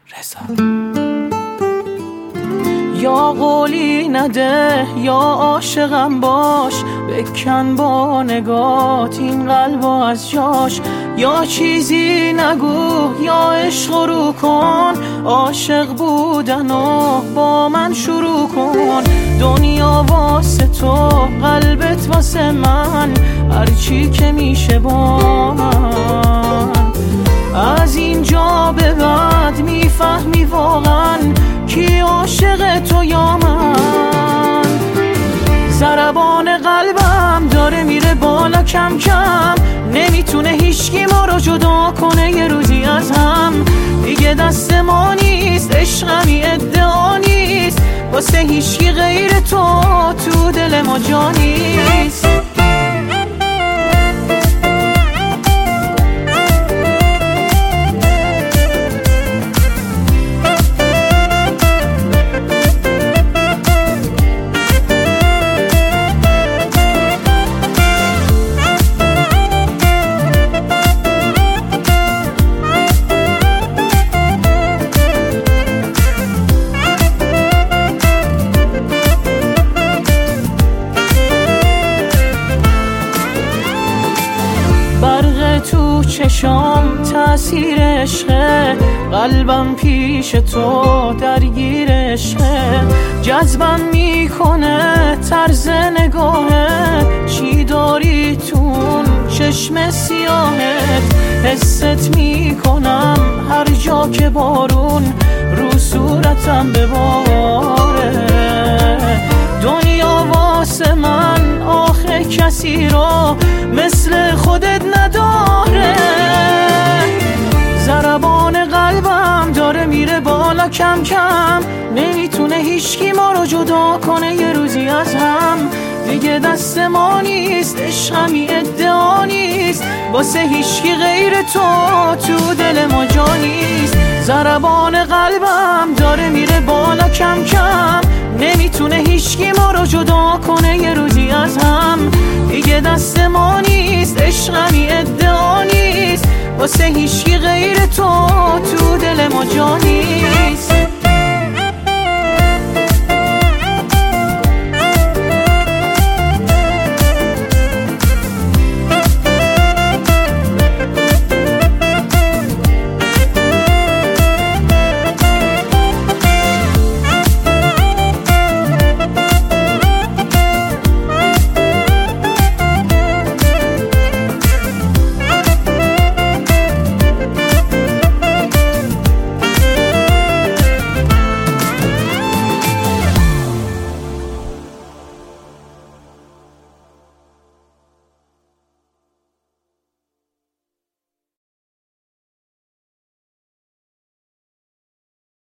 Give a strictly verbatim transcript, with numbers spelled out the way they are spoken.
رضا. یا قولی نده یا عاشقم باش، بکن با نگات این قلب از جاش. یا چیزی نگو یا عشق رو کن، عاشق بودن و با من شروع کن. دنیا واسه تو قلبت واسه من، هرچی که میشه با من. از اینجا به بعد میفهمی واقعا کی عاشق تو یا من. ضربان قلبم داره میره بالا کم کم، نمیتونه هیچکی ما رو جدا کنه یه روزی از هم. دیگه دست ما نیست، عشقمی ادعا نیست، واسه هیچکی غیر تو تو دل ما جا نیست. برق تو چشام تأثیر عشقه، قلبم پیش تو درگیر عشقه. جذبم میکنه طرز نگاهه، چی داری تون چشم سیاهت. حست میکنم هر جا که بارون رو صورتم بباره. دنیا واسه من آخه کسی رو مثل خودت نداره. ضربان قلبم داره میره بالا کم کم، نمیتونه هیچکی ما رو جدا کنه یه روزی از هم. دیگه دست ما نیست، عشقمی ادعا نیست، واسه هیچکی غیر تو تو دل ما جا نیست. ضربان قلبم داره میره بالا کم کم، نمیتونه هیچکی ما رو جدا کنه یه روزی از هم. دیگه دست ما نیست، عشقمی ادعا نیست، واسه هیچکی غیر تو تو دل ما جا نیست.